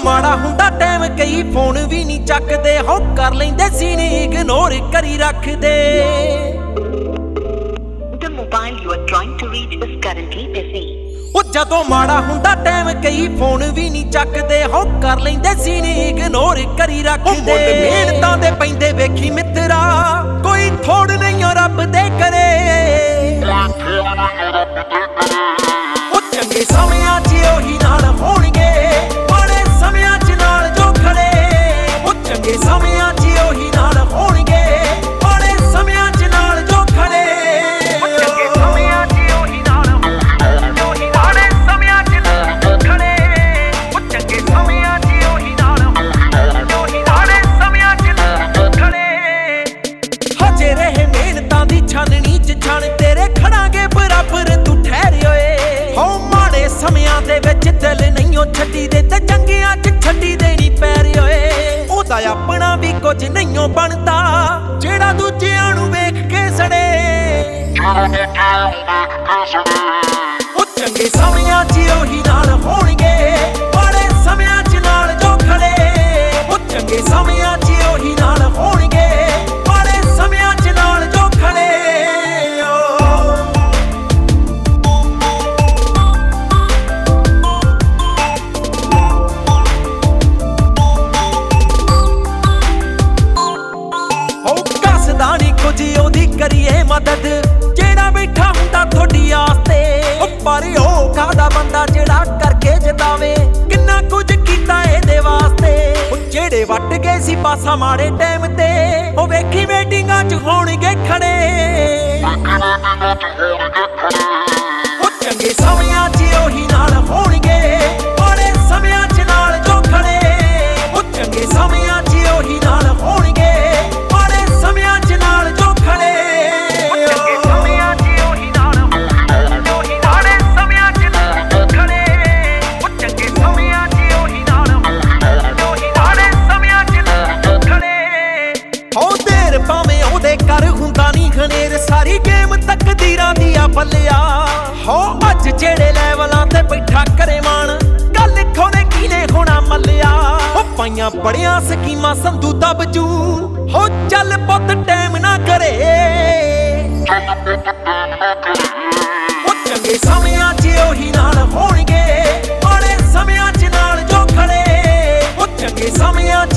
ਮਾੜਾ ਹੁੰਦਾ ਟਾਈਮ ਕਈ ਫੋਨ ਵੀ ਨਹੀਂ ਚੱਕਦੇ ਹੋ ਕਰ ਲੈਂਦੇ ਸੀ ਨੀ ਇਗਨੋਰ ਕਰੀ ਰੱਖਦੇ The mobile you are trying to reach is currently busy. ਉਹ ਜਦੋਂ ਮਾੜਾ ਹੁੰਦਾ ਟਾਈਮ ਕਈ ਫੋਨ ਵੀ ਨਹੀਂ ਚੱਕਦੇ ਹੋ ਕਰ ਲੈਂਦੇ ਸੀ ਨੀ ਇਗਨੋਰ ਕਰੀ ਰੱਖਦੇ ਮਿਹਨਤਾਂ ਦੇ ਪੈਂਦੇ ਵੇਖੀ ਮਿੱਤਰਾ ਕੋਈ ਥੋੜ ਨਹੀਂ ਰੱਬ ਦੇ ਕਰੇ ਉਹ ਚੰਗੇ ਸਮਿਆਂ 'ਚ ਉਹੀ ਨਾਲ ਹੋਣਗੇ ਮਾੜੇ ਸਮਿਆਂ 'ਚ ਨਾਲ ਜੋ ਖੜੇ ਉਹ ਚੰਗੇ ਸਮਿਆਂ 'ਚ ਉਹੀ ਨਾਲ ਹੋਣਗੇ ਮਾੜੇ ਸਮਿਆਂ 'ਚ ਨਾਲ ਜੋ ਖੜੇ ਉਹ ਚੰਗੇ ਸਮਿਆਂ 'ਚ ਉਹੀ ਨਾਲ ਉਹੀ ਮਾੜੇ ਸਮਿਆਂ 'ਚ ਨਾਲ ਖੜੇ ਉਹ ਚੰਗੇ ਸਮਿਆਂ 'ਚ ਉਹੀ ਨਾਲ ਉਹੀ ਮਾੜੇ ਸਮਿਆਂ 'ਚ ਨਾਲ ਖੜੇ ਹਜੇ ਰਹੇ ਮਿਹਨਤਾਂ ਦੀ ਛਾਨਣੀ 'ਚ ਛਣ ਤੇਰੇ ਖੜਾਂਗੇ ਬਰਾਬਰ ਤੂੰ ਠਹਿਰ ਓਏ ਹੋ ਮਾੜੇ ਸਮਿਆਂ ਦੇ ਵਿੱਚ ਦਿਲ ਨਹੀਂ ਉਹ ਛੱਡੀ ਦੇ ਤੇ ਚੰਗਿਆਂ 'ਚ ਛੱਡੀ ਦੇਣੀ ਪੈਰ ਓਏ ਉਹਦਾ ਆਪਣਾ ਵੀ ਕੁਝ ਨਹੀਂ ਉਹ ਬਣਦਾ ਜਿਹੜਾ ਦੂਜਿਆਂ ਨੂੰ ਵੇਖ ਕੇ ਸੜੇ ਉਹ ਚੰਗੇ ਸਮਿਆਂ 'ਚ ਉਹੀ ਨਾਲ ਹੋਣਗੇ ਮਾੜੇ ਸਮਿਆਂ 'ਚ ਨਾਲ ਜੋ ਖੜੇ ਉਹ ਚੰਗੇ ਸਮਿਆਂ 'ਚ ਉਹੀ ਨਾਲ ਹੋਣਗੇ ਮਾੜੇ ਸਮਿਆਂ 'ਚ ਨਾਲ ਜੋ ਖੜੇ ਕੁਝ ਉਹਦੀ ਕਰੀਏ ਮਦਦ ਜਿਹੜਾ ਬੈਠਾ ਹੁੰਦਾ ਤੁਹਾਡੀ ਆਸ ਤੇ ਪਰ ਉਹ ਕਾਹਦਾ ਬੰਦਾ ਜਿਹੜਾ ਕਰਕੇ ਜਿਤਾਵੇ ਕਿੰਨਾ ਕੁਝ ਕੀਤਾ ਇਹਦੇ ਵਾਸਤੇ ਉਹ ਜਿਹੜੇ ਵੱਟ ਗਏ ਸੀ ਪਾਸਾ ਮਾੜੇ ਟਾਈਮ ਤੇ ਉਹ ਵੇਖੀ ਵੇਟਿੰਗਾਂ 'ਚ ਹੋਣਗੇ ਖੜੇ ਉਹ ਚੰਗੇ ਸਮਿਆਂ 'ਚ ਉਹੀ ਨਾਲ ਹੋਣਗੇ ਮਾੜੇ ਸਮਿਆਂ 'ਚ ਨਾਲ ਜੋ ਖੜੇ ਉਹ ਚੰਗੇ ਸਮਿਆਂ 'ਚ ਉਹੀ ਨਾਲ ਹੋਣਗੇ ਮਾੜੇ ਸਮਿਆਂ 'ਚ ਨਾਲ ਜੋ ਖੜੇ ਉਹ ਚੰਗੇ ਸਮਿਆਂ 'ਚ ਉਹੀ ਨਾਲ ਉਹੀ ਮਾੜੇ ਸਮਿਆਂ 'ਚ ਨਾਲ ਖੜੇ ਉਹ ਚੰਗੇ ਸਮਿਆਂ 'ਚ ਉਹੀ ਨਾਲ ਉਹੀ ਮਾੜੇ ਸਮਿਆਂ 'ਚ ਨਾਲ ਖੜੇ ਹੋ ਦੇਰ ਭਾਵੇਂ ਉਹਦੇ ਕਰ ਹੁੰਦਾ ਨਹੀਂ ਖਨੇਰ ਸਾਰੀ ਗੇਮ ਤਕਦੀਰਾਂ ਦੀ ਆ ਪੱਲਿਆ ਹੋ ਅੱਜ ਜਿਹੜੇ ਲੈਵਲਾਂ ਤੇ ਬੈਠਾ ਕਰੇ ਮਾਣ ਗੱਲ ਖੋਣੇ ਕੀਨੇ ਹੋਣਾ ਮੱਲਿਆ ਉਹ ਪਾਈਆਂ ਬੜੀਆਂ ਸਕੀਮਾਂ ਸੰਧੂ ਦਬਜੂ ਹੋ ਚੱਲ ਪੁੱਤ ਟਾਈਮ ਨਾ ਕਰੇ ਉਹ ਚੰਗੇ ਸਮਿਆਂ 'ਚ ਉਹੀ ਨਾਲ ਹੋਣਗੇ ਮਾੜੇ ਸਮਿਆਂ 'ਚ ਨਾਲ ਜੋ ਖੜੇ ਉਹ ਚੰਗੇ ਸਮਿਆਂ 'ਚ